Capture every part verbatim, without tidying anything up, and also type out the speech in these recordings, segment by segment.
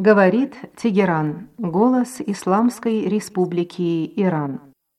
Говорит Тегеран, голос Исламской Республики Иран.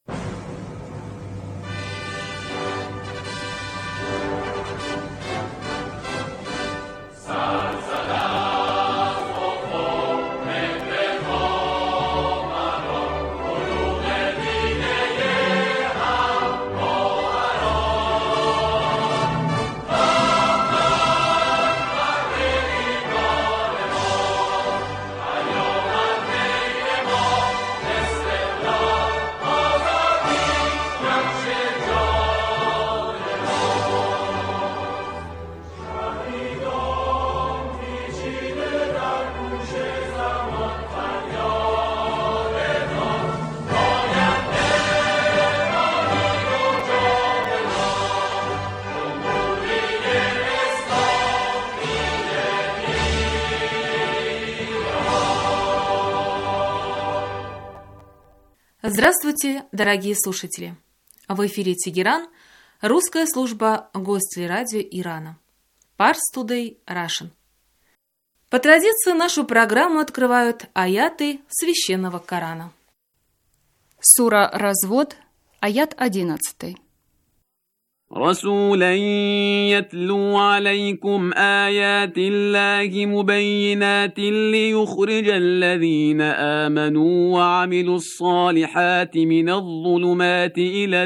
Здравствуйте, дорогие слушатели! В эфире Тегеран, русская служба Гостелерадио Ирана. Pars Today Russian. По традиции нашу программу открывают аяты Священного Корана. Сура Развод, аят одиннадцатый. رسولا يتلو عليكم آيات الله مبينات ليخرج الذين آمنوا وعملوا الصالحات من الظلمات إلى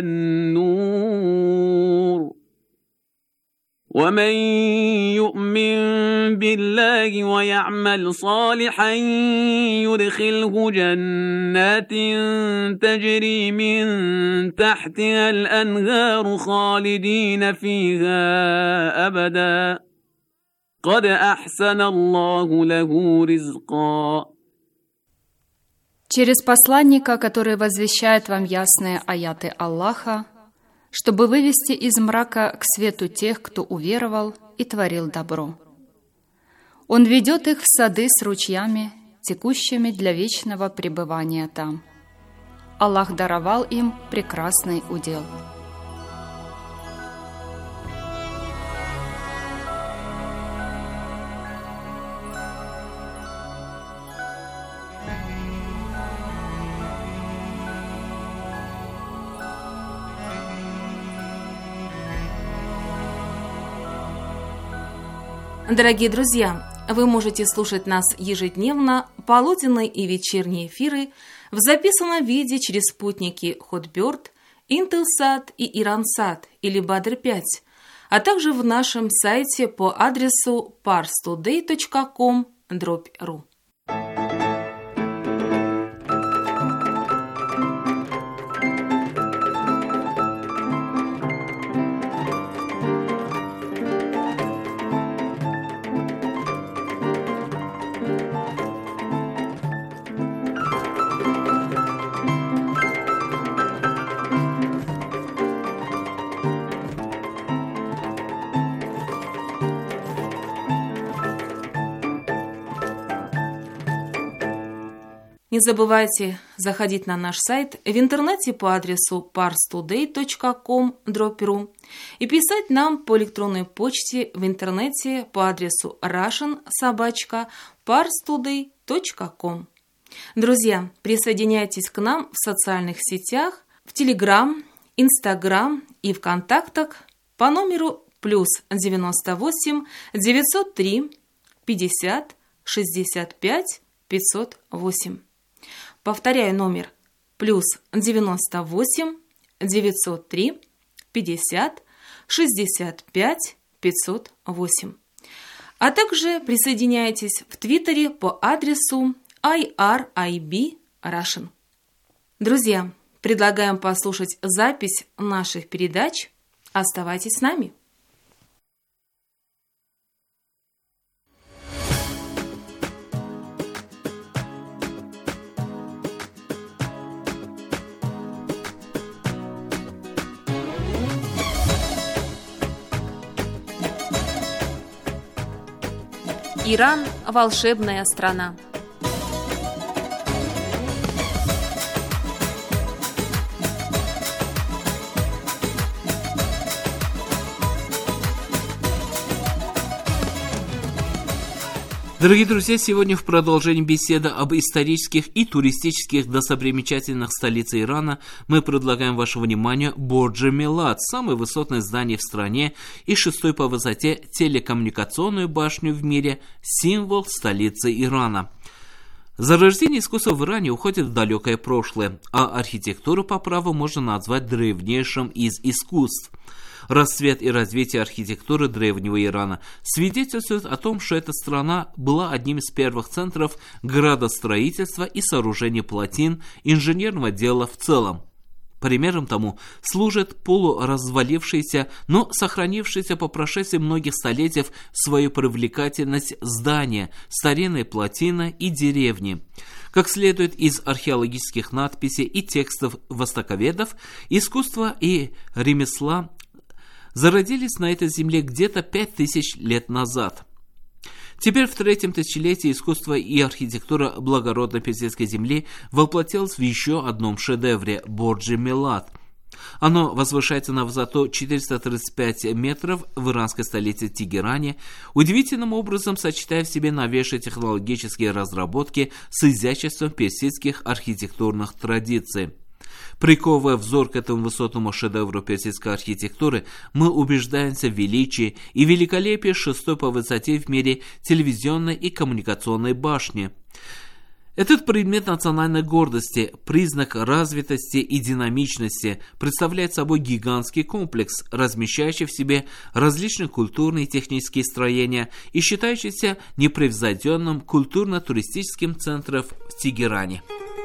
النور ومن يؤمن بالله ويعمل صالحا يدخله جنات تجري من تحتها الأنهار خالدين فيها أبدا قد أحسن الله له رزقا. Через посланника, который возвещает вам ясные аяты Аллаха, чтобы вывести из мрака к свету тех, кто уверовал и творил добро. Он ведет их в сады с ручьями, текущими для вечного пребывания там. Аллах даровал им прекрасный удел. Дорогие друзья, вы можете слушать нас ежедневно, полуденные и вечерние эфиры в записанном виде через спутники Hotbird, Intelsat и Iransat или Badr пять, а также в нашем сайте по адресу pars today точка com дробь ру. Не забывайте заходить на наш сайт в интернете по адресу pars today точка com дробь ру и писать нам по электронной почте в интернете по адресу russian собака pars today точка com. Друзья, присоединяйтесь к нам в социальных сетях, в Telegram, Instagram и ВКонтактах по номеру плюс девяносто восемь девятьсот три пятьдесят шестьдесят пять пятьсот восемь. Повторяю номер плюс девяносто восемь девятьсот три пятьдесят шестьдесят пять пятьсот восемь. А также присоединяйтесь в Твиттере по адресу ай ар ай би Russian. Друзья, предлагаем послушать запись наших передач. Оставайтесь с нами. Иран – волшебная страна. Дорогие друзья, сегодня в продолжении беседы об исторических и туристических достопримечательностях столицы Ирана мы предлагаем вашему вниманию Борджа Милат, самое высотное здание в стране и шестой по высоте телекоммуникационную башню в мире, символ столицы Ирана. Зарождение искусства в Иране уходит в далекое прошлое, а архитектуру по праву можно назвать древнейшим из искусств. Расцвет и развитие архитектуры древнего Ирана свидетельствует о том, что эта страна была одним из первых центров градостроительства и сооружения плотин, инженерного дела в целом. Примером тому служит полуразвалившееся, но сохранившееся по прошествии многих столетий свою привлекательность здания, старинные плотины и деревни. Как следует из археологических надписей и текстов востоковедов, искусство и ремесла зародились на этой земле где-то пять тысяч лет назад. Теперь в третьем тысячелетии искусство и архитектура благородной персидской земли воплотилось в еще одном шедевре – Борджи Милат. Оно возвышается на высоту четыреста тридцать пять метров в иранской столице Тегеране, удивительным образом сочетая в себе новейшие технологические разработки с изяществом персидских архитектурных традиций. Приковывая взор к этому высотному шедевру персидской архитектуры, мы убеждаемся в величии и великолепии шестой по высоте в мире телевизионной и коммуникационной башни. Этот предмет национальной гордости, признак развитости и динамичности, представляет собой гигантский комплекс, размещающий в себе различные культурные и технические строения и считающийся непревзойденным культурно-туристическим центром в Тегеране.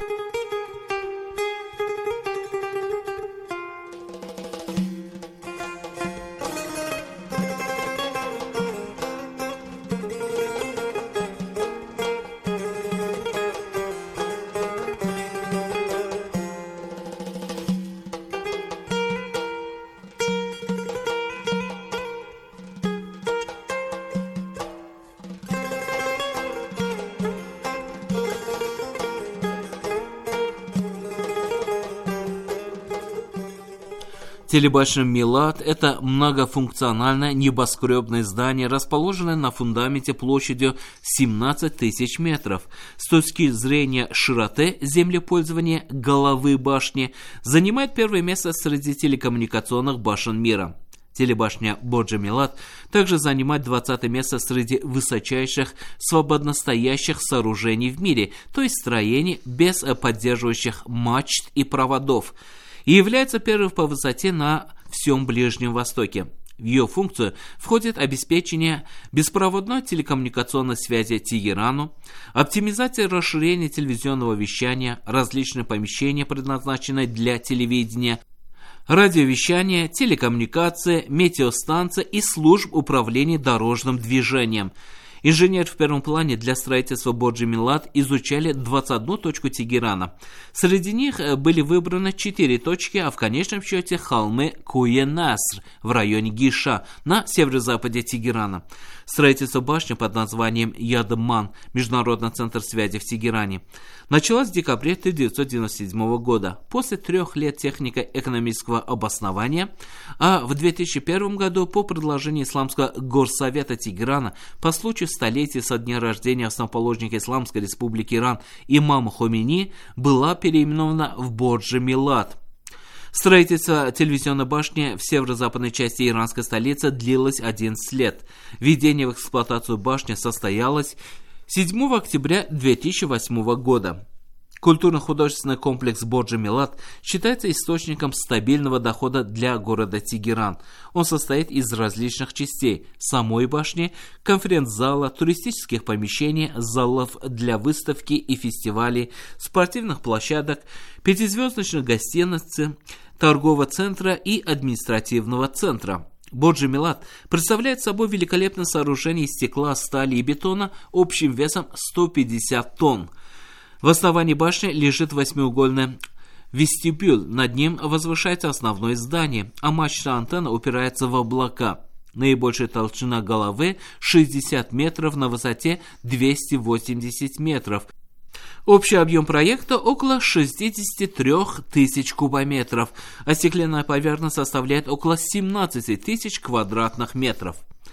Телебашня Милат – это многофункциональное небоскребное здание, расположенное на фундаменте площадью семнадцать тысяч метров. С точки зрения широты землепользования головы башни занимает первое место среди телекоммуникационных башен мира. Телебашня Борджа Милат также занимает двадцатое место среди высочайших свободностоящих сооружений в мире, то есть строений без поддерживающих мачт и проводов, и является первой по высоте на всем Ближнем Востоке. В ее функцию входит обеспечение беспроводной телекоммуникационной связи Тегерану, оптимизация и расширение телевизионного вещания, различные помещения, предназначенные для телевидения, радиовещание, телекоммуникация, метеостанция и служб управления дорожным движением. Инженеры в первом плане для строительства Борджи Милат изучали двадцать одну точку Тегерана. Среди них были выбраны четыре точки, а в конечном счете холмы Куе-Наср в районе Гиша на северо-западе Тегерана. Строительство башни под названием Ядман, Международный центр связи в Тегеране, началось в декабре тысяча девятьсот девяносто седьмого года, после трех лет технико-экономического обоснования, а в две тысячи первом году по предложению Исламского горсовета Тегерана по случаю столетия со дня рождения основоположника Исламской республики Иран имама Хомейни была переименована в Борджи Милат. Строительство телевизионной башни в северо-западной части иранской столицы длилось одиннадцать лет. Введение в эксплуатацию башни состоялось седьмого октября две тысячи восьмого года. Культурно-художественный комплекс Борджи Милат считается источником стабильного дохода для города Тегеран. Он состоит из различных частей: самой башни, конференц-зала, туристических помещений, залов для выставки и фестивалей, спортивных площадок, пятизвездочных гостиниц, торгового центра и административного центра. Борджи Милат представляет собой великолепное сооружение из стекла, стали и бетона общим весом сто пятьдесят тонн. В основании башни лежит восьмиугольный вестибюль, над ним возвышается основное здание, а мачта антенна упирается в облака. Наибольшая толщина головы шестьдесят метров, на высоте двести восемьдесят метров. Общий объем проекта около шестьдесят три тысячи кубометров, а стеклянная поверхность составляет около семнадцать тысяч квадратных метров.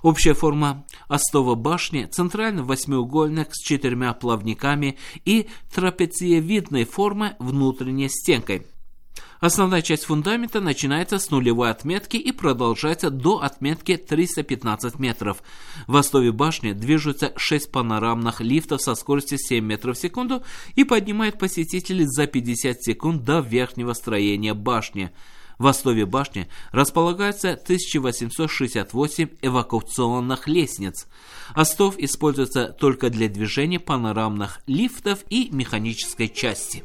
Общая форма остова башни центрально восьмиугольник с четырьмя плавниками и трапециевидной формы внутренней стенкой. Основная часть фундамента начинается с нулевой отметки и продолжается до отметки триста пятнадцать метров. В остове башни движутся шесть панорамных лифтов со скоростью семь метров в секунду и поднимают посетителей за пятьдесят секунд до верхнего строения башни. В остове башни располагается тысяча восемьсот шестьдесят восемь эвакуационных лестниц. Остов используется только для движения панорамных лифтов и механической части.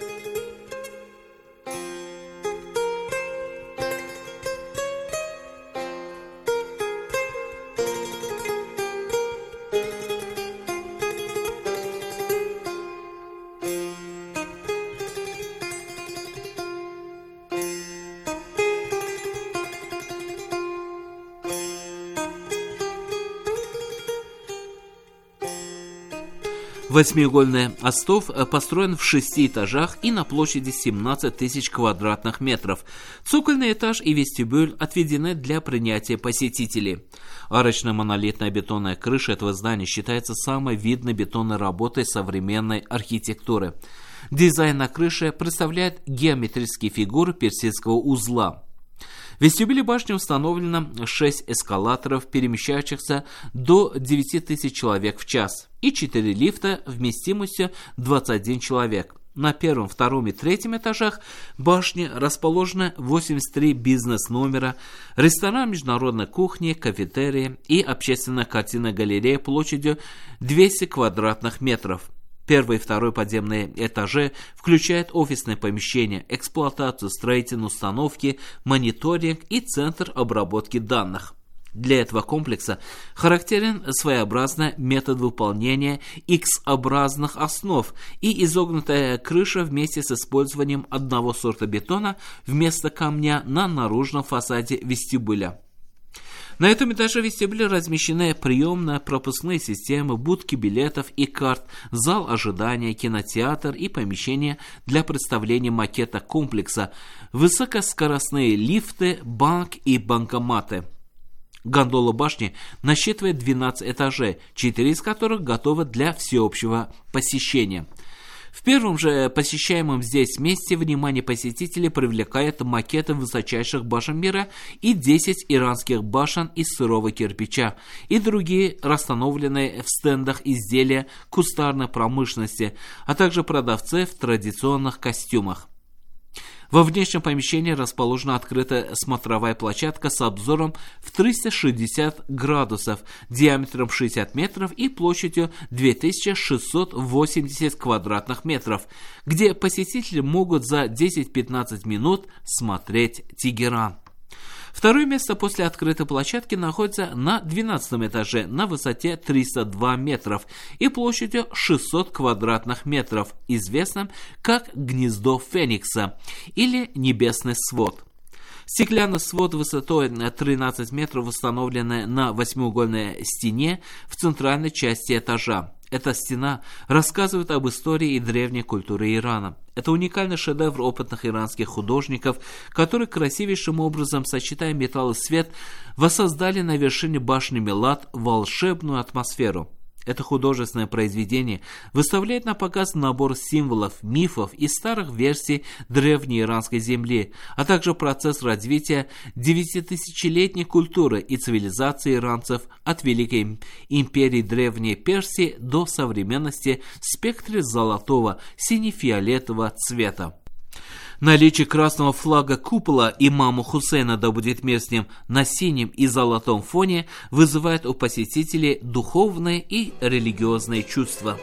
Восьмиугольный остов построен в шести этажах и на площади семнадцать тысяч квадратных метров. Цокольный этаж и вестибюль отведены для принятия посетителей. Арочная монолитная бетонная крыша этого здания считается самой видной бетонной работой современной архитектуры. Дизайн на крыше представляет геометрические фигуры персидского узла. В вестибюле башни установлено шесть эскалаторов, перемещающихся до девяти тысяч человек в час, и четыре лифта вместимостью двадцать один человек. На первом, втором и третьем этажах башни расположены восемьдесят три бизнес-номера, ресторан международной кухни, кафетерия и общественная картинная галерея площадью двести квадратных метров. Первый и второй подземные этажи включают офисные помещения, эксплуатацию строительной установки, мониторинг и центр обработки данных. Для этого комплекса характерен своеобразный метод выполнения X-образных основ и изогнутая крыша вместе с использованием одного сорта бетона вместо камня на наружном фасаде вестибюля. На этом этаже вестибюля размещены приемно-пропускные системы, будки билетов и карт, зал ожидания, кинотеатр и помещение для представления макета комплекса, высокоскоростные лифты, банк и банкоматы. Гондола башни насчитывает двенадцать этажей, четыре из которых готовы для всеобщего посещения. В первом же посещаемом здесь месте внимание посетителей привлекает макеты высочайших башен мира и десять иранских башен из сырого кирпича и другие расстановленные в стендах изделия кустарной промышленности, а также продавцы в традиционных костюмах. Во внешнем помещении расположена открытая смотровая площадка с обзором в триста шестьдесят градусов, диаметром шестьдесят метров и площадью две тысячи шестьсот восемьдесят квадратных метров, где посетители могут за десять-пятнадцать минут смотреть Тегеран. Второе место после открытой площадки находится на двенадцатом этаже на высоте триста два метров и площадью шестьсот квадратных метров, известным как «Гнездо Феникса» или «Небесный свод». Стеклянный свод высотой тринадцать метров установлен на восьмиугольной стене в центральной части этажа. Эта стена рассказывает об истории и древней культуре Ирана. Это уникальный шедевр опытных иранских художников, которые красивейшим образом, сочетая металл и свет, воссоздали на вершине башни Милад волшебную атмосферу. Это художественное произведение выставляет на показ набор символов, мифов и старых версий древней иранской земли, а также процесс развития девятитысячелетней культуры и цивилизации иранцев от Великой империи Древней Персии до современности в спектре золотого, сине-фиолетового цвета. Наличие красного флага купола имама Хусейна, да будет мир с ним, на синем и золотом фоне вызывает у посетителей духовные и религиозные чувства.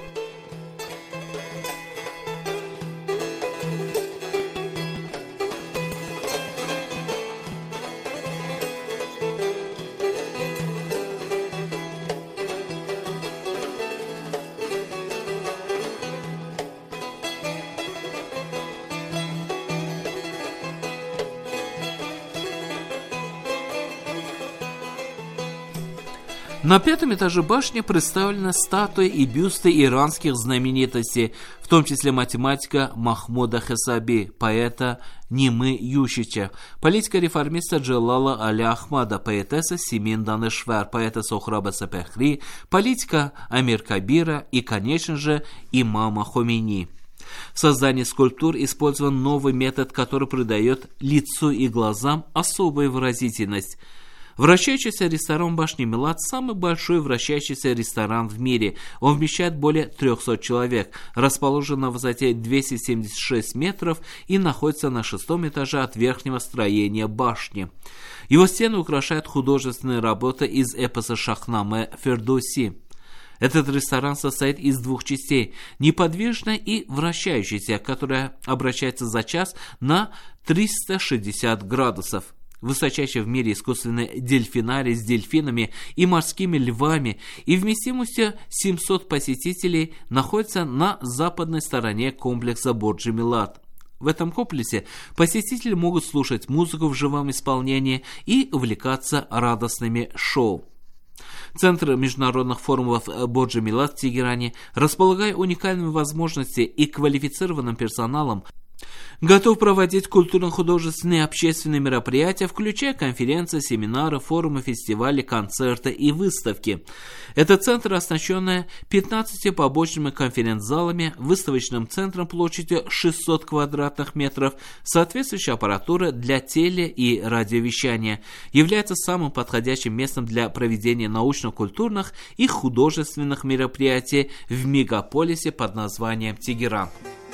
На пятом этаже башни представлены статуи и бюсты иранских знаменитостей, в том числе математика Махмуда Хесаби, поэта Нимы Ющича, политика-реформиста Джалала Али Ахмада, поэтесса Симин Данешвар, поэта Сохраба Сапехри, политика Амир Кабира и, конечно же, имама Хомейни. В создании скульптур использован новый метод, который придает лицу и глазам особую выразительность. Вращающийся ресторан башни Милад – самый большой вращающийся ресторан в мире. Он вмещает более трехсот человек, расположен на высоте двести семьдесят шесть метров и находится на шестом этаже от верхнего строения башни. Его стены украшают художественные работы из эпоса Шахнаме Фердоуси. Этот ресторан состоит из двух частей – неподвижной и вращающейся, которая обращается за час на триста шестьдесят градусов. Высочайший в мире искусственный дельфинарий с дельфинами и морскими львами и вместимостью семьсот посетителей находится на западной стороне комплекса Борджи Милад. В этом комплексе посетители могут слушать музыку в живом исполнении и увлекаться радостными шоу. Центр международных форумов Борджи Милад в Тегеране, располагая уникальными возможностями и квалифицированным персоналом, готов проводить культурно-художественные и общественные мероприятия, включая конференции, семинары, форумы, фестивали, концерты и выставки. Это центр, оснащенный пятнадцатью побочными конференц-залами, выставочным центром площадью шестьсот квадратных метров, соответствующей аппаратурой для теле- и радиовещания, является самым подходящим местом для проведения научно-культурных и художественных мероприятий в мегаполисе под названием Тегеран.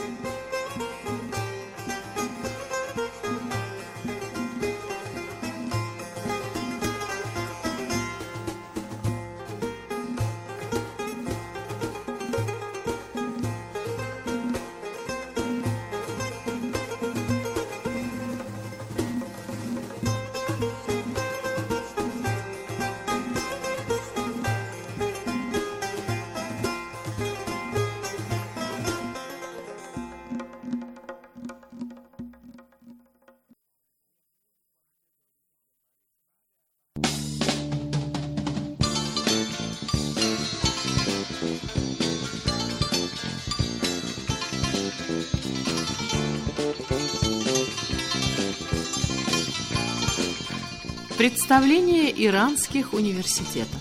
Представление иранских университетов.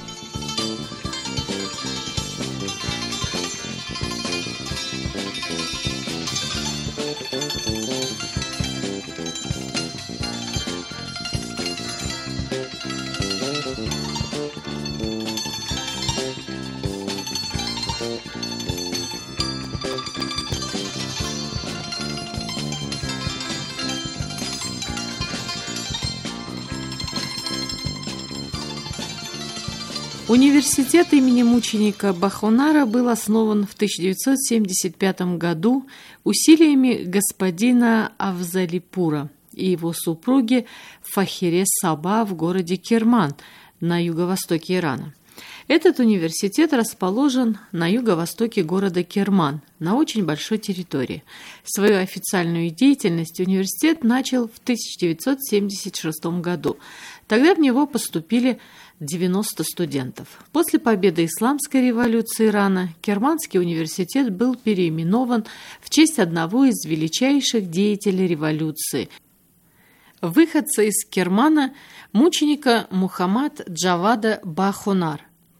Университет имени мученика Бахонара был основан в тысяча девятьсот семьдесят пятом году усилиями господина Афзалипура и его супруги Фахире Саба в городе Керман на юго-востоке Ирана. Этот университет расположен на юго-востоке города Керман, на очень большой территории. Свою официальную деятельность университет начал в тысяча девятьсот семьдесят шестом году. Тогда в него поступили девяносто студентов. После победы Исламской революции Ирана Керманский университет был переименован в честь одного из величайших деятелей революции, выходца из Кермана, мученика Мухаммад Джавада Бахонар.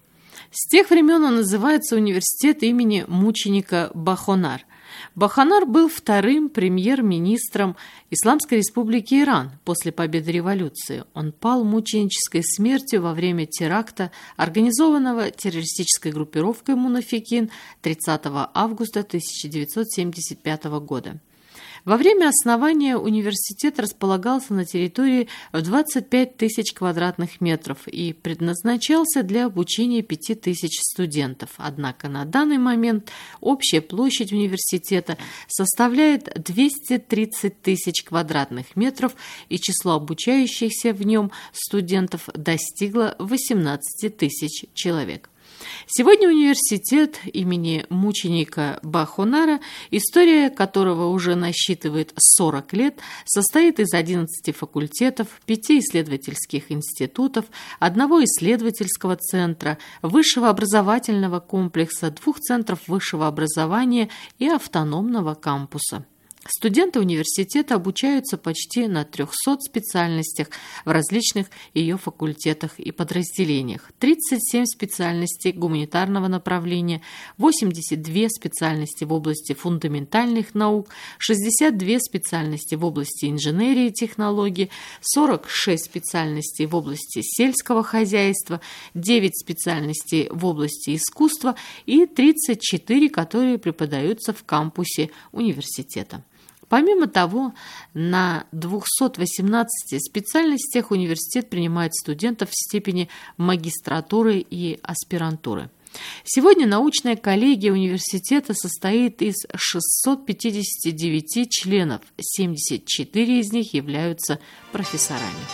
С тех времен он называется университет имени мученика Бахонар. Бахонар был вторым премьер-министром Исламской республики Иран после победы революции. Он пал мученической смертью во время теракта, организованного террористической группировкой Мунафикин тридцатого августа тысяча девятьсот семьдесят пятого года. Во время основания университет располагался на территории в двадцать пять тысяч квадратных метров и предназначался для обучения пяти тысяч студентов. Однако на данный момент общая площадь университета составляет двести тридцать тысяч квадратных метров, и число обучающихся в нем студентов достигло восемнадцати тысяч человек. Сегодня университет имени мученика Бахонара, история которого уже насчитывает сорок лет, состоит из одиннадцати факультетов, пяти исследовательских институтов, одного исследовательского центра, высшего образовательного комплекса, двух центров высшего образования и автономного кампуса. Студенты университета обучаются почти на трехсот специальностях в различных ее факультетах и подразделениях. тридцать семь специальностей гуманитарного направления, восемьдесят две специальности в области фундаментальных наук, шестьдесят две специальности в области инженерии и технологий, сорок шесть специальностей в области сельского хозяйства, девять специальностей в области искусства и тридцать четыре, которые преподаются в кампусе университета. Помимо того, на двухстах восемнадцати специальностях университет принимает студентов в степени магистратуры и аспирантуры. Сегодня научная коллегия университета состоит из шестисот пятидесяти девяти членов, семьдесят четыре из них являются профессорами.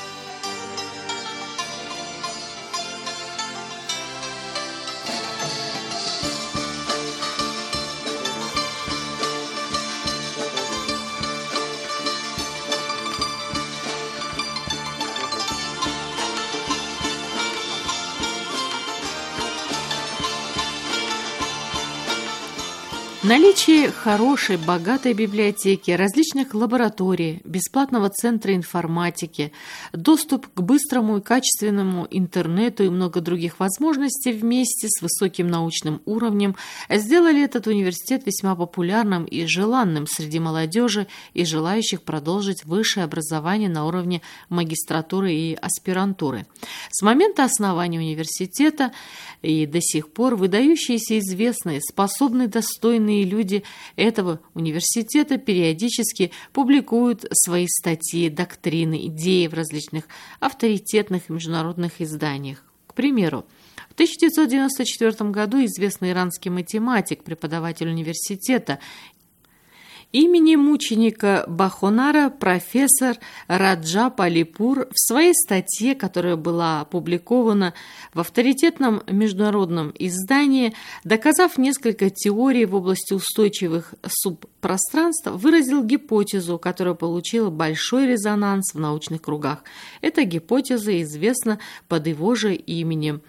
Наличие хорошей, богатой библиотеки, различных лабораторий, бесплатного центра информатики, доступ к быстрому и качественному интернету и много других возможностей вместе с высоким научным уровнем сделали этот университет весьма популярным и желанным среди молодежи и желающих продолжить высшее образование на уровне магистратуры и аспирантуры. С момента основания университета и до сих пор выдающиеся, известные, способные, достойные люди этого университета периодически публикуют свои статьи, доктрины, идеи в различных авторитетных международных изданиях. К примеру, в тысяча девятьсот девяносто четвёртом году известный иранский математик, преподаватель университета имени мученика Бахонара, профессор Раджаб Алипур, в своей статье, которая была опубликована в авторитетном международном издании, доказав несколько теорий в области устойчивых субпространств, выразил гипотезу, которая получила большой резонанс в научных кругах. Эта гипотеза известна под его же именем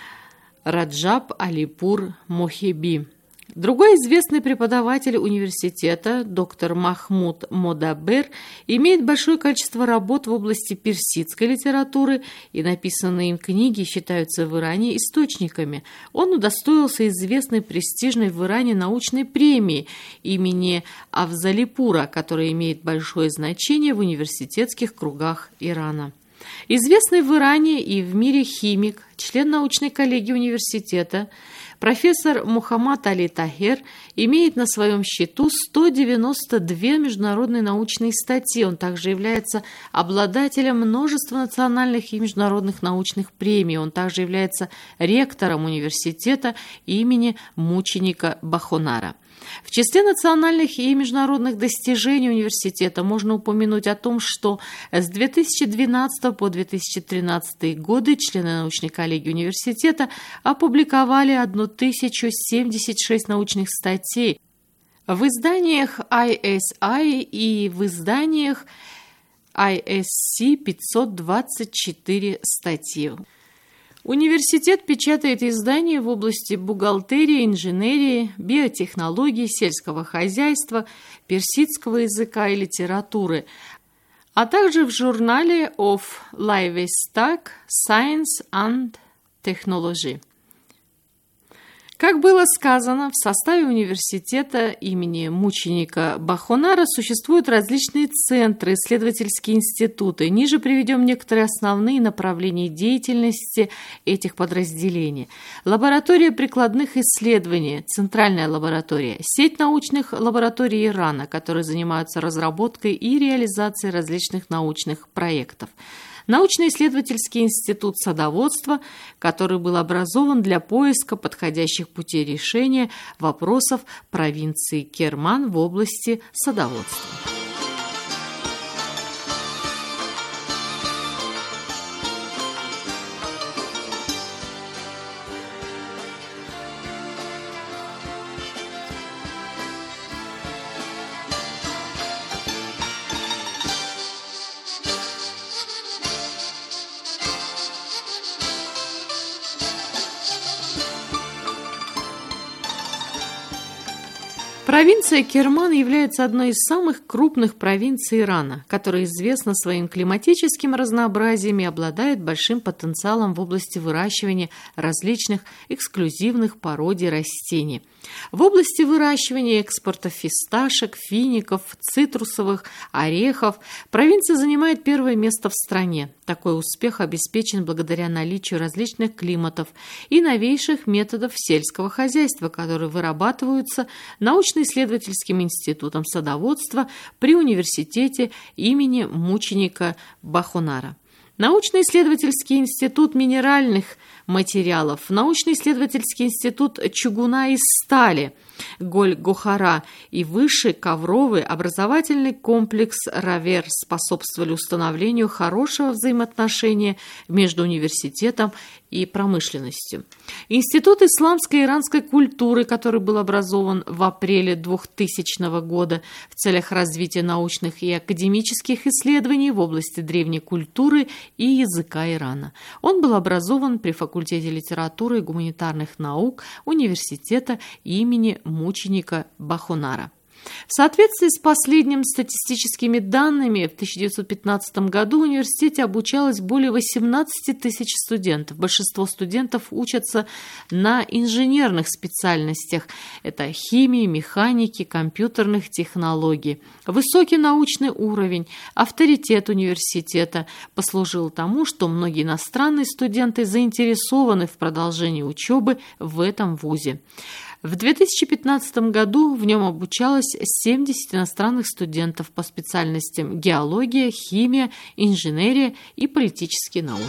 Раджаб Алипур Мохеби. Другой известный преподаватель университета, доктор Махмуд Модабер, имеет большое количество работ в области персидской литературы, и написанные им книги считаются в Иране источниками. Он удостоился известной престижной в Иране научной премии имени Афзалипура, которая имеет большое значение в университетских кругах Ирана. Известный в Иране и в мире химик, член научной коллегии университета, профессор Мухаммад Али Тахер имеет на своем счету сто девяносто две международные научные статьи. Он также является обладателем множества национальных и международных научных премий. Он также является ректором университета имени мученика Бахонара. В числе национальных и международных достижений университета можно упомянуть о том, что с две тысячи двенадцатого по две тысячи тринадцатый годы члены научной коллегии университета опубликовали тысячу семьдесят шесть научных статей в изданиях ай эс ай и в изданиях ай эс си пятьсот двадцать четыре статьи. Университет печатает издания в области бухгалтерии, инженерии, биотехнологий, сельского хозяйства, персидского языка и литературы, а также в журнале of Livestock, Science and Technology. Как было сказано, в составе университета имени мученика Бахонара существуют различные центры, исследовательские институты. Ниже приведем некоторые основные направления деятельности этих подразделений. Лаборатория прикладных исследований, центральная лаборатория, сеть научных лабораторий Ирана, которые занимаются разработкой и реализацией различных научных проектов. Научно-исследовательский институт садоводства, который был образован для поиска подходящих путей решения вопросов провинции Керман в области садоводства. Провинция Керман является одной из самых крупных провинций Ирана, которая известна своим климатическим разнообразием и обладает большим потенциалом в области выращивания различных эксклюзивных породий растений. В области выращивания и экспорта фисташек, фиников, цитрусовых, орехов провинция занимает первое место в стране. Такой успех обеспечен благодаря наличию различных климатов и новейших методов сельского хозяйства, которые вырабатываются научно-исследовательским институтом садоводства при университете имени мученика Бахунара. Научно-исследовательский институт минеральных материалов, научно-исследовательский институт чугуна и стали Голь-Гохара и высший ковровый образовательный комплекс Равер способствовали установлению хорошего взаимоотношения между университетом и промышленностью. Институт исламской и иранской культуры, который был образован в апреле двухтысячного года в целях развития научных и академических исследований в области древней культуры и языка Ирана. Он был образован при факультете литературы и гуманитарных наук университета имени мученика Бахунара. В соответствии с последними статистическими данными, в тысяча девятьсот пятнадцатом году в университете обучалось более восемнадцати тысяч студентов. Большинство студентов учатся на инженерных специальностях. Это химии, механики, компьютерных технологий. Высокий научный уровень, авторитет университета послужил тому, что многие иностранные студенты заинтересованы в продолжении учебы в этом вузе. В две тысячи пятнадцатом году в нем обучалось семьдесят иностранных студентов по специальностям геология, химия, инженерия и политические науки.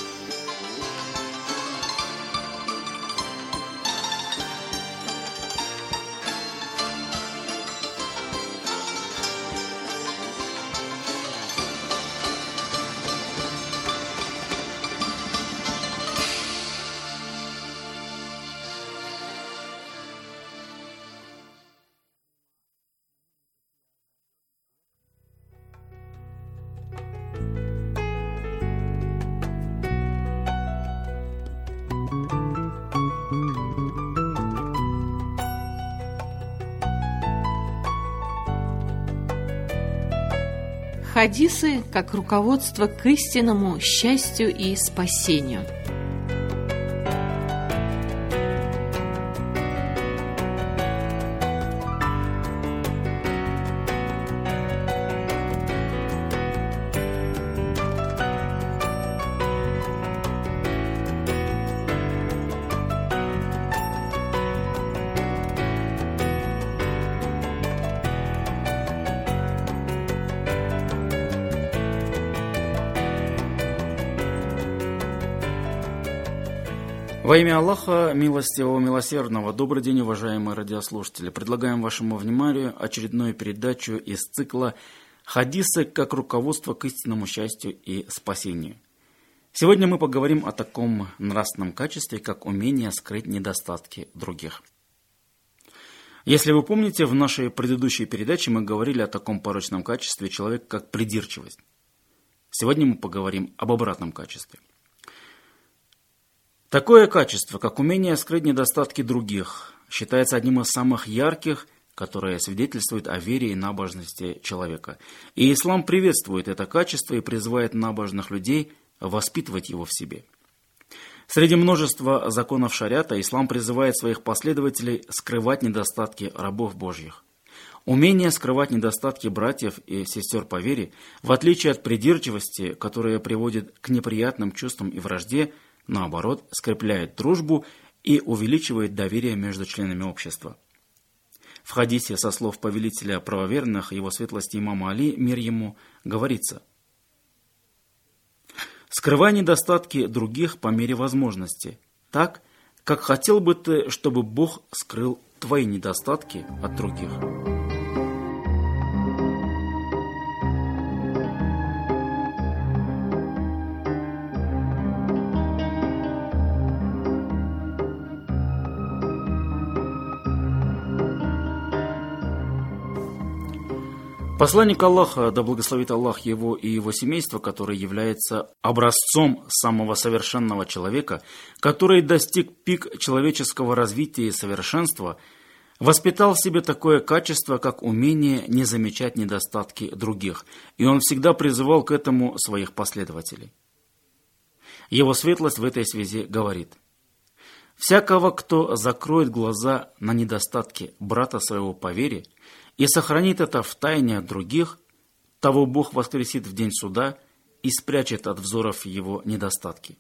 Хадисы как руководство к истинному счастью и спасению. Во имя Аллаха, милостивого, милосердного, добрый день, уважаемые радиослушатели. Предлагаем вашему вниманию очередную передачу из цикла «Хадисы как руководство к истинному счастью и спасению». Сегодня мы поговорим о таком нравственном качестве, как умение скрыть недостатки других. Если вы помните, в нашей предыдущей передаче мы говорили о таком порочном качестве человека, как придирчивость. Сегодня мы поговорим об обратном качестве. Такое качество, как умение скрыть недостатки других, считается одним из самых ярких, которое свидетельствует о вере и набожности человека. И ислам приветствует это качество и призывает набожных людей воспитывать его в себе. Среди множества законов шариата ислам призывает своих последователей скрывать недостатки рабов Божьих. Умение скрывать недостатки братьев и сестер по вере, в отличие от придирчивости, которая приводит к неприятным чувствам и вражде, наоборот, скрепляет дружбу и увеличивает доверие между членами общества. В хадисе со слов повелителя правоверных, его светлости имама Али, мир ему, говорится: «Скрывай недостатки других по мере возможности, так, как хотел бы ты, чтобы Бог скрыл твои недостатки от других». Посланник Аллаха, да благословит Аллах его и его семейство, который является образцом самого совершенного человека, который достиг пик человеческого развития и совершенства, воспитал в себе такое качество, как умение не замечать недостатки других, и он всегда призывал к этому своих последователей. Его светлость в этой связи говорит: «Всякого, кто закроет глаза на недостатки брата своего по вере и сохранит это в тайне от других, того Бог воскресит в день суда и спрячет от взоров его недостатки».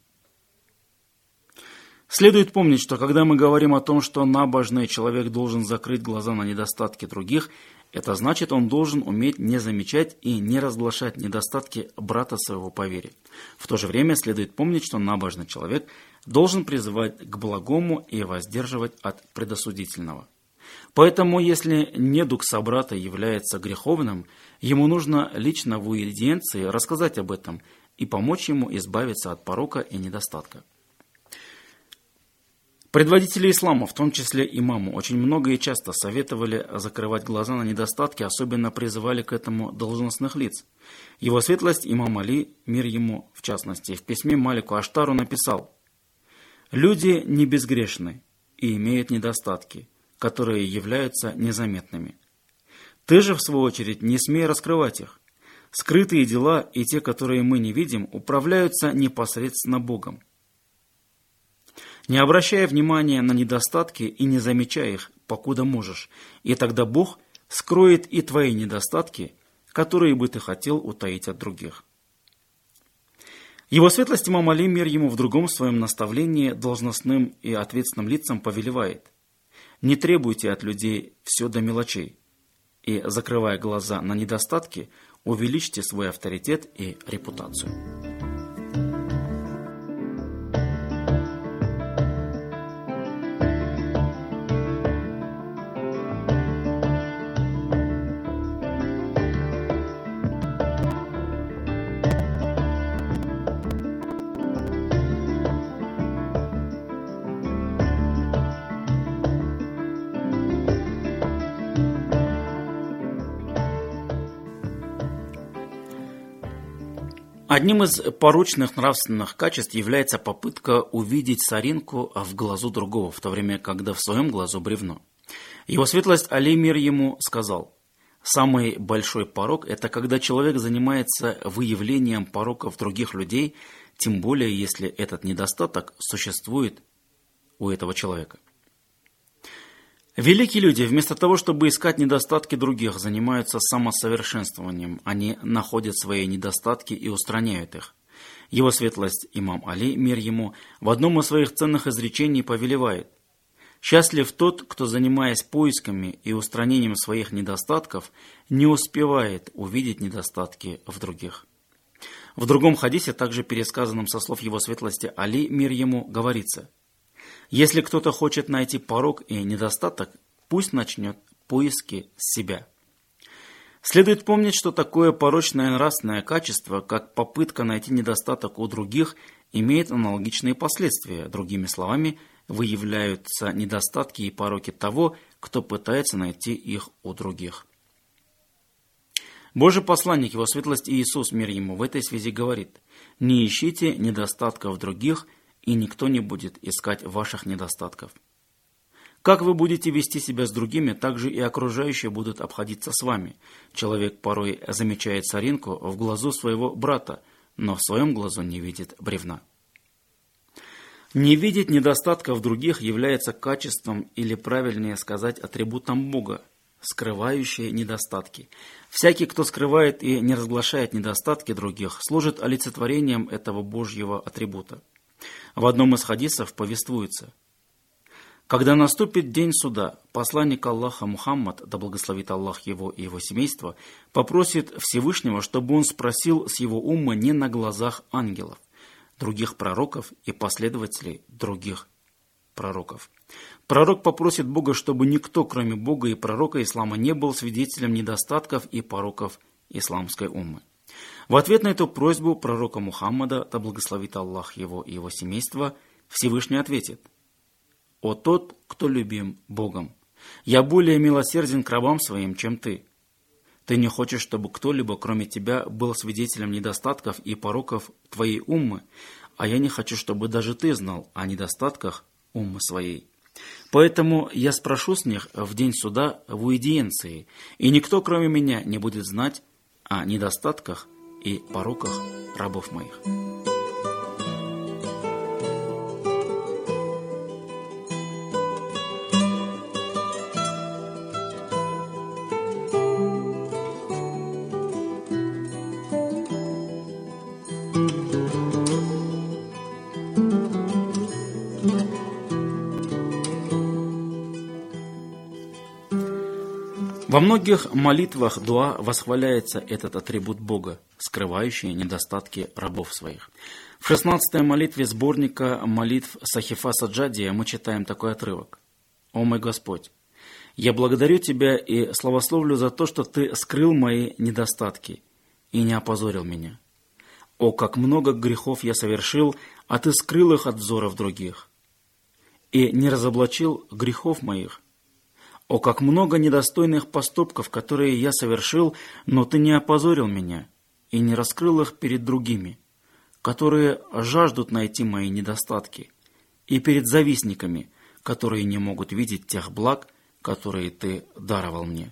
Следует помнить, что когда мы говорим о том, что набожный человек должен закрыть глаза на недостатки других, это значит, он должен уметь не замечать и не разглашать недостатки брата своего по вере. В то же время следует помнить, что набожный человек должен призывать к благому и воздерживать от предосудительного. Поэтому, если недуг собрата является греховным, ему нужно лично в уидиенции рассказать об этом и помочь ему избавиться от порока и недостатка. Предводители ислама, в том числе имаму, очень много и часто советовали закрывать глаза на недостатки, особенно призывали к этому должностных лиц. Его светлость имам Али, мир ему в частности, в письме Малику Аштару написал: «Люди не безгрешны и имеют недостатки, которые являются незаметными. Ты же, в свою очередь, не смей раскрывать их. Скрытые дела и те, которые мы не видим, управляются непосредственно Богом. Не обращая внимания на недостатки и не замечая их, покуда можешь, и тогда Бог скроет и твои недостатки, которые бы ты хотел утаить от других». Его светлость имам Али, мир ему, в другом своем наставлении должностным и ответственным лицам повелевает: «Не требуйте от людей все до мелочей, и, закрывая глаза на недостатки, увеличьте свой авторитет и репутацию». Одним из порочных нравственных качеств является попытка увидеть соринку в глазу другого, в то время, когда в своем глазу бревно. Его светлость Али, мир ему, сказал: «Самый большой порок – это когда человек занимается выявлением пороков других людей, тем более, если этот недостаток существует у этого человека». Великие люди, вместо того, чтобы искать недостатки других, занимаются самосовершенствованием. Они находят свои недостатки и устраняют их. Его светлость имам Али, мир ему, в одном из своих ценных изречений повелевает: «Счастлив тот, кто, занимаясь поисками и устранением своих недостатков, не успевает увидеть недостатки в других». В другом хадисе, также пересказанном со слов его светлости Али, мир ему, говорится: «Если кто-то хочет найти порок и недостаток, пусть начнет поиски с себя». Следует помнить, что такое порочное нравственное качество, как попытка найти недостаток у других, имеет аналогичные последствия. Другими словами, выявляются недостатки и пороки того, кто пытается найти их у других. Божий посланник, его светлость Иисус, мир ему, в этой связи говорит: «Не ищите недостатков других, и никто не будет искать ваших недостатков. Как вы будете вести себя с другими, так же и окружающие будут обходиться с вами. Человек порой замечает соринку в глазу своего брата, но в своем глазу не видит бревна». Не видеть недостатков других является качеством, или правильнее сказать, атрибутом Бога, скрывающие недостатки. Всякий, кто скрывает и не разглашает недостатки других, служит олицетворением этого Божьего атрибута. В одном из хадисов повествуется: «Когда наступит день суда, посланник Аллаха Мухаммад, да благословит Аллах его и его семейство, попросит Всевышнего, чтобы он спросил с его умма не на глазах ангелов, других пророков и последователей других пророков. Пророк попросит Бога, чтобы никто, кроме Бога и пророка ислама, не был свидетелем недостатков и пороков исламской уммы. В ответ на эту просьбу пророка Мухаммада, да благословит Аллах его и его семейство, Всевышний ответит: «О тот, кто любим Богом, я более милосерден к рабам своим, чем ты. Ты не хочешь, чтобы кто-либо, кроме тебя, был свидетелем недостатков и пороков твоей уммы, а я не хочу, чтобы даже ты знал о недостатках уммы своей». Поэтому я спрошу с них в день суда в уидиенции, и никто, кроме меня, не будет знать о недостатках и пороках рабов моих». Во многих молитвах дуа восхваляется этот атрибут Бога, скрывающий недостатки рабов своих. В шестнадцатой молитве сборника молитв Сахифа Саджадия мы читаем такой отрывок. «О мой Господь, я благодарю Тебя и славословлю за то, что Ты скрыл мои недостатки и не опозорил меня. О, как много грехов я совершил, а Ты скрыл их от взоров других, и не разоблачил грехов моих. О, как много недостойных поступков, которые я совершил, но Ты не опозорил меня и не раскрыл их перед другими, которые жаждут найти мои недостатки, и перед завистниками, которые не могут видеть тех благ, которые Ты даровал мне».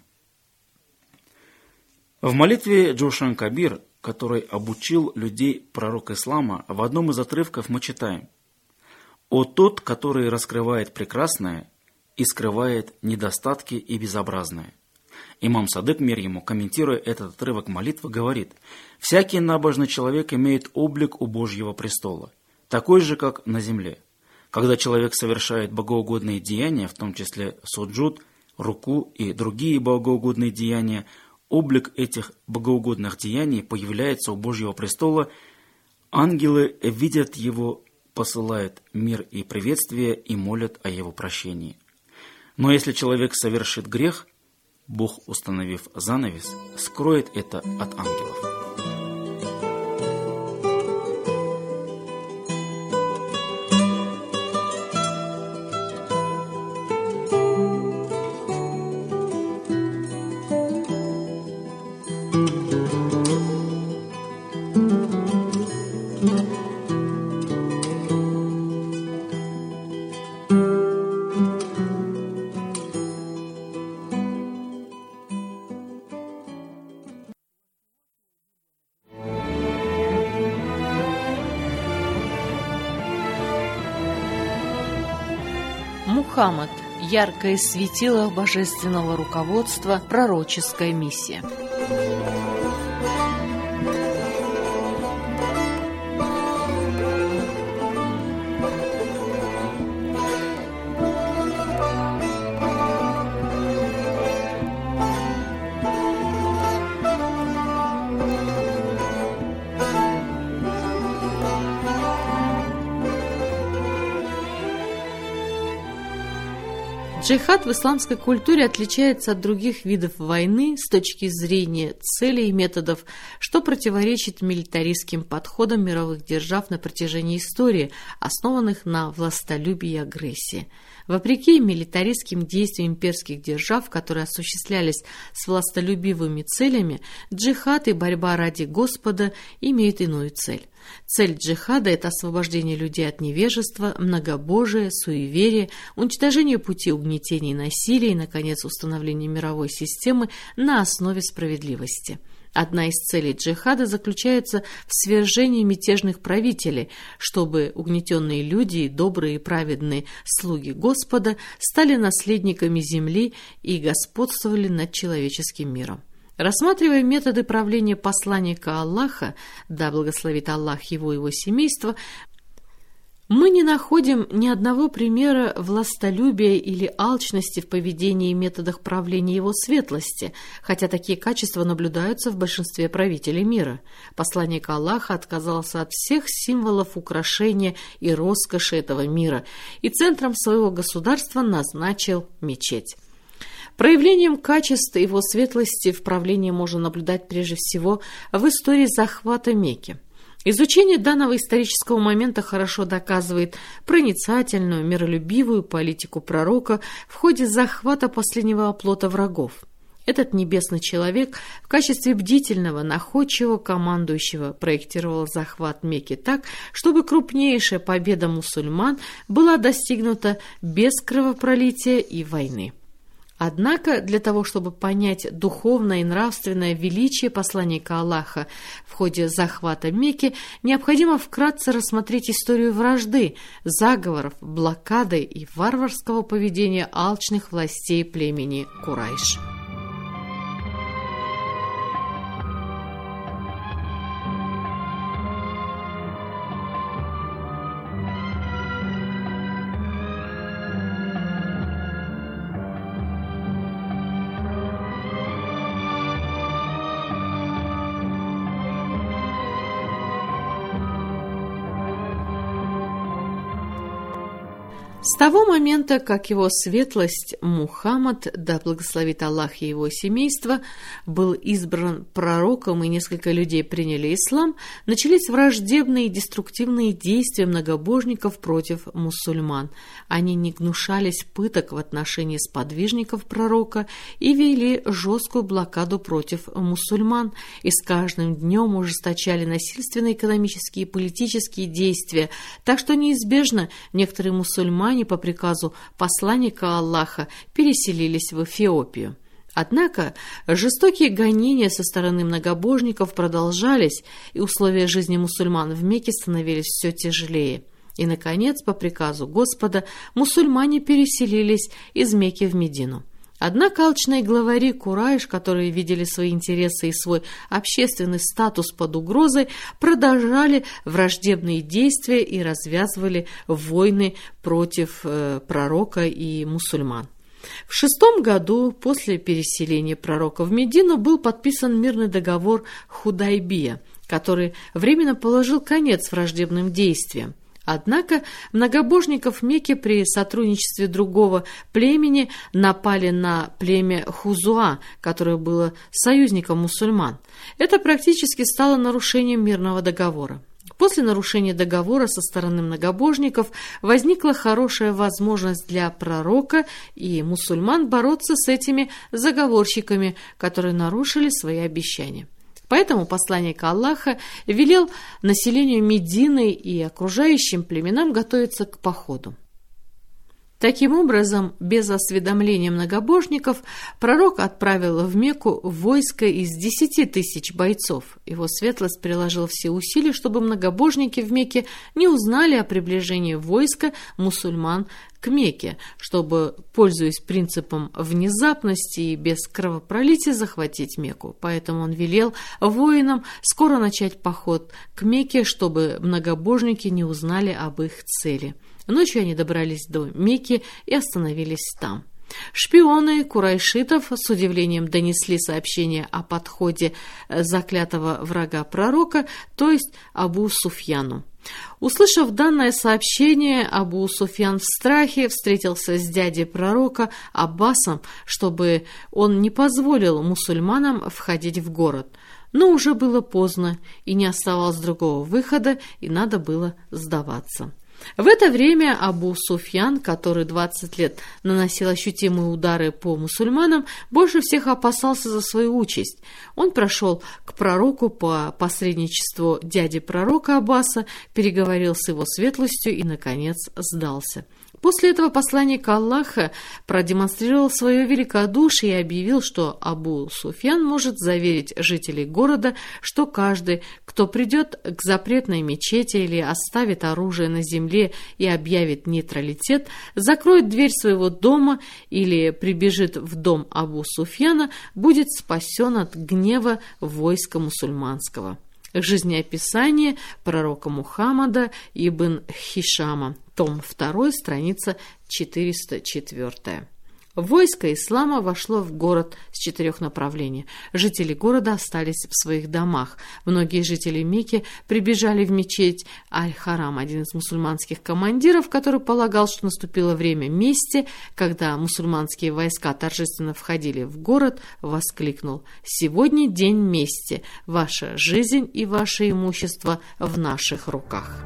В молитве Джошан Кабир, который обучил людей пророк ислама, в одном из отрывков мы читаем: «О тот, который раскрывает прекрасное и скрывает недостатки и безобразное». Имам Садык, мир ему, комментируя этот отрывок молитвы, говорит: «Всякий набожный человек имеет облик у Божьего престола, такой же, как на земле. Когда человек совершает богоугодные деяния, в том числе суджуд, руку и другие богоугодные деяния, облик этих богоугодных деяний появляется у Божьего престола, ангелы видят его, посылают мир и приветствие и молят о его прощении. Но если человек совершит грех, Бог, установив занавес, скроет это от ангелов». Мухаммад. Яркое светило божественного руководства, пророческая миссия. Джихад в исламской культуре отличается от других видов войны с точки зрения целей и методов, что противоречит милитаристским подходам мировых держав на протяжении истории, основанных на властолюбии и агрессии. Вопреки милитаристским действиям имперских держав, которые осуществлялись с властолюбивыми целями, джихад и борьба ради Господа имеют иную цель. Цель джихада – это освобождение людей от невежества, многобожия, суеверия, уничтожение пути угнетения и насилия и, наконец, установление мировой системы на основе справедливости. Одна из целей джихада заключается в свержении мятежных правителей, чтобы угнетенные люди и добрые и праведные слуги Господа стали наследниками земли и господствовали над человеческим миром. Рассматривая методы правления посланника Аллаха, да благословит Аллах его и его семейство, мы не находим ни одного примера властолюбия или алчности в поведении и методах правления его светлости, хотя такие качества наблюдаются в большинстве правителей мира. Посланник Аллаха отказался от всех символов украшения и роскоши этого мира и центром своего государства назначил мечеть. Проявлением качеств его светлости в правлении можно наблюдать прежде всего в истории захвата Мекки. Изучение данного исторического момента хорошо доказывает проницательную, миролюбивую политику пророка в ходе захвата последнего оплота врагов. Этот небесный человек в качестве бдительного, находчивого командующего проектировал захват Мекки так, чтобы крупнейшая победа мусульман была достигнута без кровопролития и войны. Однако для того, чтобы понять духовное и нравственное величие посланника Аллаха в ходе захвата Мекки, необходимо вкратце рассмотреть историю вражды, заговоров, блокады и варварского поведения алчных властей племени Курайш. С того момента, как его светлость Мухаммад, да благословит Аллах и его семейство, был избран пророком и несколько людей приняли ислам, начались враждебные и деструктивные действия многобожников против мусульман. Они не гнушались пыток в отношении сподвижников пророка и вели жесткую блокаду против мусульман, и с каждым днем ужесточали насильственные экономические и политические действия, так что неизбежно некоторые мусульмане по приказу посланника Аллаха переселились в Эфиопию. Однако жестокие гонения со стороны многобожников продолжались, и условия жизни мусульман в Мекке становились все тяжелее. И, наконец, по приказу Господа, мусульмане переселились из Мекки в Медину. Однако алчные главари Курайш, которые видели свои интересы и свой общественный статус под угрозой, продолжали враждебные действия и развязывали войны против э, пророка и мусульман. В шестом году после переселения пророка в Медину был подписан мирный договор Худайбия, который временно положил конец враждебным действиям. Однако многобожников Мекки при сотрудничестве другого племени напали на племя Хузуа, которое было союзником мусульман. Это практически стало нарушением мирного договора. После нарушения договора со стороны многобожников возникла хорошая возможность для пророка и мусульман бороться с этими заговорщиками, которые нарушили свои обещания. Поэтому посланник Аллаха велел населению Медины и окружающим племенам готовиться к походу. Таким образом, без осведомления многобожников, пророк отправил в Мекку войско из десяти тысяч бойцов. Его светлость приложил все усилия, чтобы многобожники в Мекке не узнали о приближении войска мусульман к Мекке, чтобы, пользуясь принципом внезапности и без кровопролития, захватить Мекку. Поэтому он велел воинам скоро начать поход к Мекке, чтобы многобожники не узнали об их цели. Ночью они добрались до Мекки и остановились там. Шпионы курайшитов с удивлением донесли сообщение о подходе заклятого врага пророка, то есть Абу Суфьяну. Услышав данное сообщение, Абу Суфьян в страхе встретился с дядей пророка Аббасом, чтобы он не позволил мусульманам входить в город. Но уже было поздно, и не оставалось другого выхода, и надо было сдаваться. В это время Абу Суфьян, который двадцать лет наносил ощутимые удары по мусульманам, больше всех опасался за свою участь. Он прошел к пророку по посредничеству дяди пророка Аббаса, переговорил с его светлостью и, наконец, сдался. После этого посланник Аллаха продемонстрировал свое великодушие и объявил, что Абу Суфьян может заверить жителей города, что каждый, кто придет к запретной мечети или оставит оружие на земле и объявит нейтралитет, закроет дверь своего дома или прибежит в дом Абу Суфьяна, будет спасен от гнева войска мусульманского. Жизнеописание пророка Мухаммада ибн Хишама, том два, страница четыреста четыре. Войско ислама вошло в город с четырех направлений. Жители города остались в своих домах. Многие жители Мекки прибежали в мечеть Аль-Харам. Один из мусульманских командиров, который полагал, что наступило время мести, когда мусульманские войска торжественно входили в город, воскликнул: «Сегодня день мести. Ваша жизнь и ваше имущество в наших руках».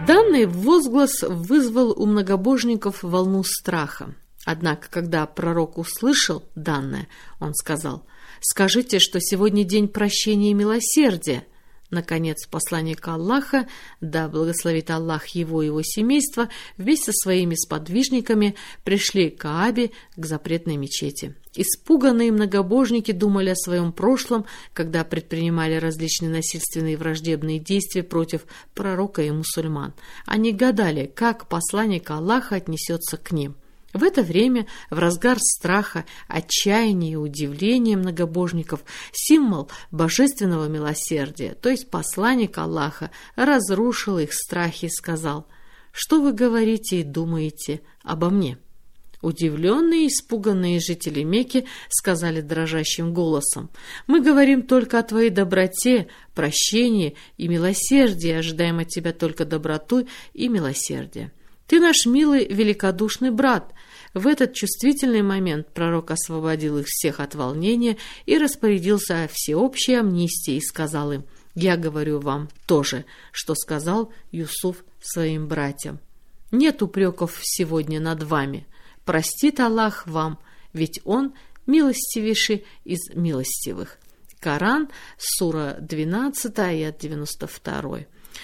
Данный возглас вызвал у многобожников волну страха. Однако, когда пророк услышал данное, он сказал: «Скажите, что сегодня день прощения и милосердия». Наконец, посланник Аллаха, да благословит Аллах его и его семейство, вместе со своими сподвижниками пришли к Каабе, к запретной мечети. Испуганные многобожники думали о своем прошлом, когда предпринимали различные насильственные и враждебные действия против пророка и мусульман. Они гадали, как посланник Аллаха отнесется к ним. В это время, в разгар страха, отчаяния и удивления многобожников, символ божественного милосердия, то есть посланник Аллаха, разрушил их страхи и сказал: «Что вы говорите и думаете обо мне?» Удивленные и испуганные жители Мекки сказали дрожащим голосом: «Мы говорим только о твоей доброте, прощении и милосердии, ожидаем от тебя только доброту и милосердие. Ты наш милый, великодушный брат». В этот чувствительный момент пророк освободил их всех от волнения и распорядился о всеобщей амнистии и сказал им: «Я говорю вам то же, что сказал Юсуф своим братьям. Нет упреков сегодня над вами. Простит Аллах вам, ведь Он милостивейший из милостивых». Коран, сура двенадцатая, аят девяносто два.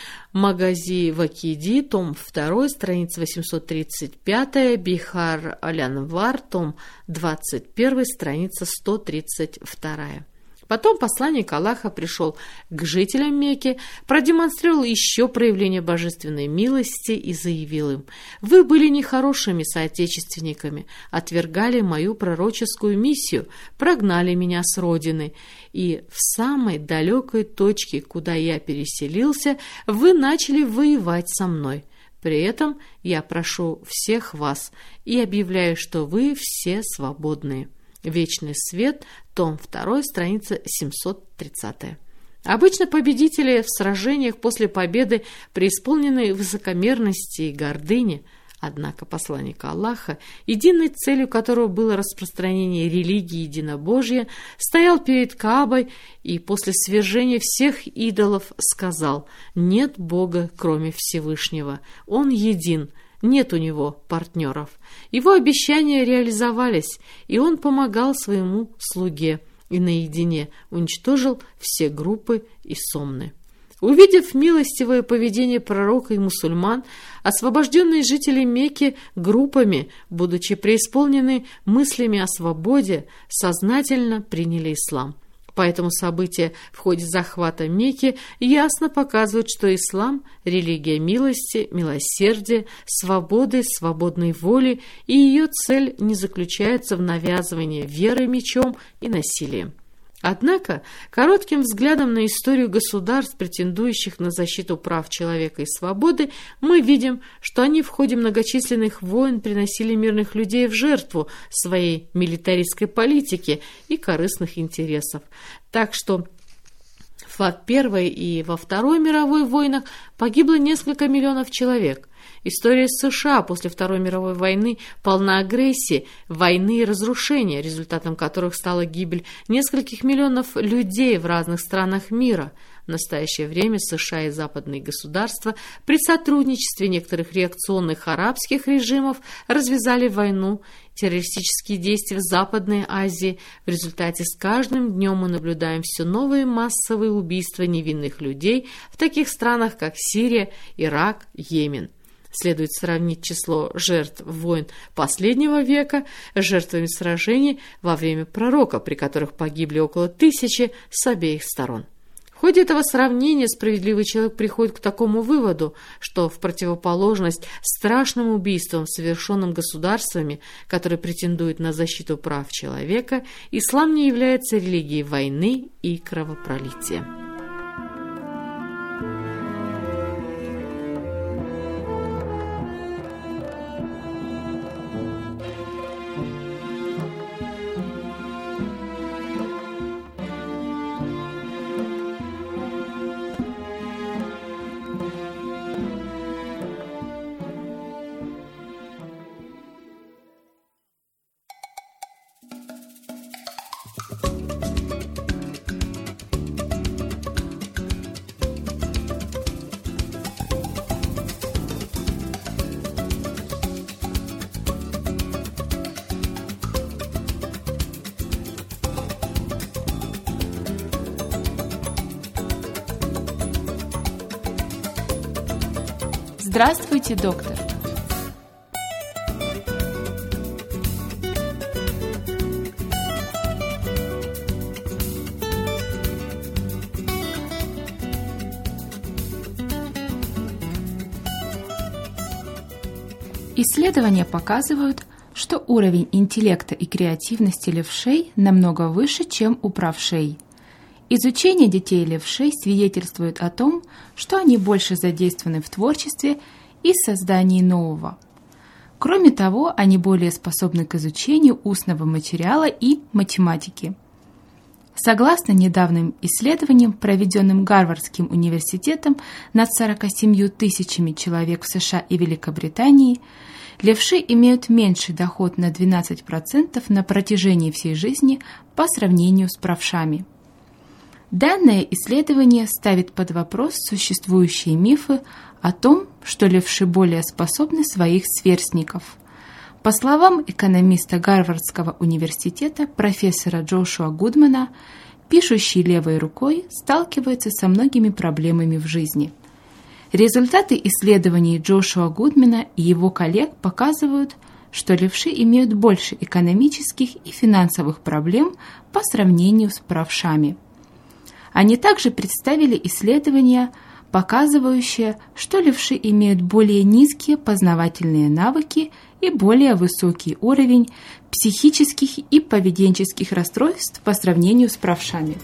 Магази Вакиди, том два, страница восемьсот тридцать пять, Бихар Аль-Анвар, том двадцать один, страница сто тридцать два. Потом посланник Аллаха пришел к жителям Мекки, продемонстрировал еще проявление божественной милости и заявил им: «Вы были нехорошими соотечественниками, отвергали мою пророческую миссию, прогнали меня с родины, и в самой далекой точке, куда я переселился, вы начали воевать со мной. При этом я прошу всех вас и объявляю, что вы все свободные». Вечный свет, том два, страница семьсот тридцать. Обычно победители в сражениях после победы преисполнены высокомерности и гордыни. Однако посланник Аллаха, единой целью которого было распространение религии единобожия, стоял перед Каабой и после свержения всех идолов сказал: «Нет Бога, кроме Всевышнего, Он един». Нет у него партнеров. Его обещания реализовались, и он помогал своему слуге и наедине уничтожил все группы и сомны. Увидев милостивое поведение пророка и мусульман, освобожденные жители Мекки группами, будучи преисполнены мыслями о свободе, сознательно приняли ислам. Поэтому события в ходе захвата Мекки ясно показывают, что ислам – религия милости, милосердия, свободы, свободной воли, и ее цель не заключается в навязывании веры мечом и насилием. Однако, коротким взглядом на историю государств, претендующих на защиту прав человека и свободы, мы видим, что они в ходе многочисленных войн приносили мирных людей в жертву своей милитаристской политики и корыстных интересов. Так что в Первой и во Второй мировой войнах погибло несколько миллионов человек. История США после Второй мировой войны полна агрессии, войны и разрушения, результатом которых стала гибель нескольких миллионов людей в разных странах мира. В настоящее время США и западные государства при сотрудничестве некоторых реакционных арабских режимов развязали войну, террористические действия в Западной Азии. В результате с каждым днем мы наблюдаем все новые массовые убийства невинных людей в таких странах, как Сирия, Ирак, Йемен. Следует сравнить число жертв войн последнего века с жертвами сражений во время пророка, при которых погибли около тысячи с обеих сторон. В ходе этого сравнения справедливый человек приходит к такому выводу, что в противоположность страшным убийствам, совершенным государствами, которые претендуют на защиту прав человека, ислам не является религией войны и кровопролития. Здравствуйте, доктор. Исследования показывают, что уровень интеллекта и креативности левшей намного выше, чем у правшей. Изучение детей левшей свидетельствует о том, что они больше задействованы в творчестве и создании нового. Кроме того, они более способны к изучению устного материала и математики. Согласно недавним исследованиям, проведенным Гарвардским университетом над сорока семью тысячами человек в США и Великобритании, левши имеют меньший доход на двенадцать процентов на протяжении всей жизни по сравнению с правшами. Данное исследование ставит под вопрос существующие мифы о том, что левши более способны своих сверстников. По словам экономиста Гарвардского университета профессора Джошуа Гудмана, пишущий левой рукой сталкивается со многими проблемами в жизни. Результаты исследований Джошуа Гудмана и его коллег показывают, что левши имеют больше экономических и финансовых проблем по сравнению с правшами. Они также представили исследования, показывающие, что левши имеют более низкие познавательные навыки и более высокий уровень психических и поведенческих расстройств по сравнению с правшами.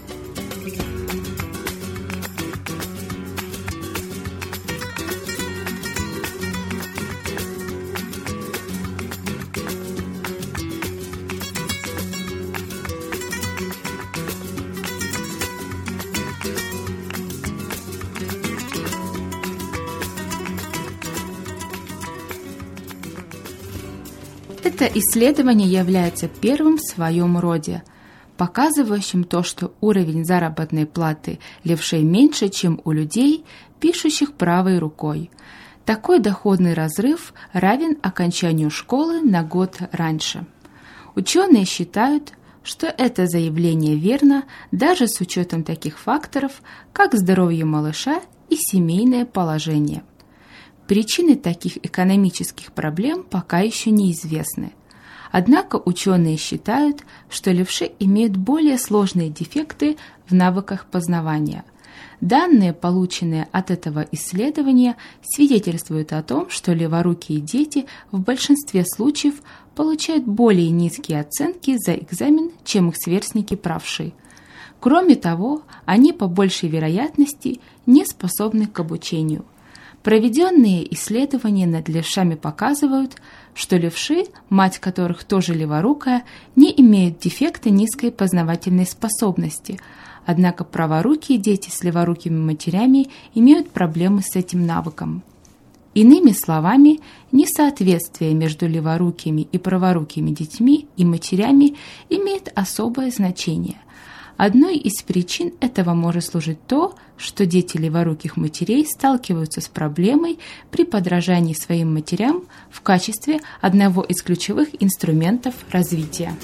Это исследование является первым в своем роде, показывающим то, что уровень заработной платы левшей меньше, чем у людей, пишущих правой рукой. Такой доходный разрыв равен окончанию школы на год раньше. Ученые считают, что это заявление верно даже с учетом таких факторов, как здоровье малыша и семейное положение. Причины таких экономических проблем пока еще неизвестны. Однако ученые считают, что левши имеют более сложные дефекты в навыках познавания. Данные, полученные от этого исследования, свидетельствуют о том, что леворукие дети в большинстве случаев получают более низкие оценки за экзамен, чем их сверстники правши. Кроме того, они по большей вероятности не способны к обучению. Проведенные исследования над левшами показывают, что левши, мать которых тоже леворукая, не имеют дефекта низкой познавательной способности, однако праворукие дети с леворукими матерями имеют проблемы с этим навыком. Иными словами, несоответствие между леворукими и праворукими детьми и матерями имеет особое значение. Одной из причин этого может служить то, что дети леворуких матерей сталкиваются с проблемой при подражании своим матерям в качестве одного из ключевых инструментов развития.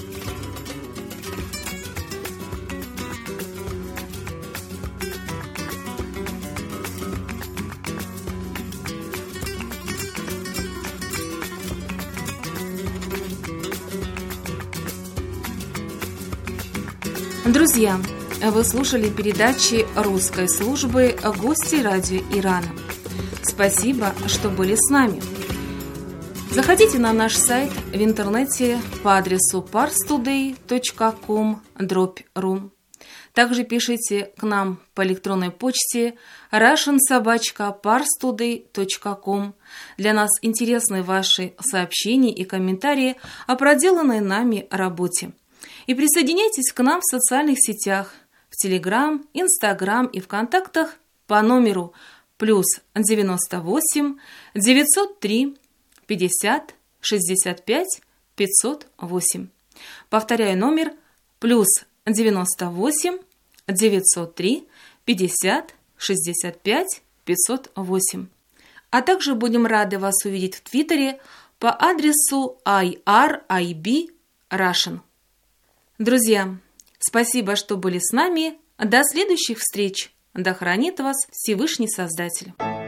Друзья, вы слушали передачи русской службы «Гости радио Ирана». Спасибо, что были с нами. Заходите на наш сайт в интернете по адресу парстудей точка ком дробь ру. Также пишите к нам по электронной почте russian собака парстудей точка ком. Для нас интересны ваши сообщения и комментарии о проделанной нами работе. И присоединяйтесь к нам в социальных сетях, в Телеграм, Инстаграм и ВКонтактах по номеру плюс девяносто восемь девятьсот три пятьдесят шестьдесят пять пятьсот восемь. Повторяю номер плюс девяносто восемь девятьсот три пятьдесят шестьдесят пять пятьсот восемь. А также будем рады вас увидеть в Твиттере по адресу ай ар ай би Russian. Друзья, спасибо, что были с нами. До следующих встреч. Да хранит вас Всевышний Создатель.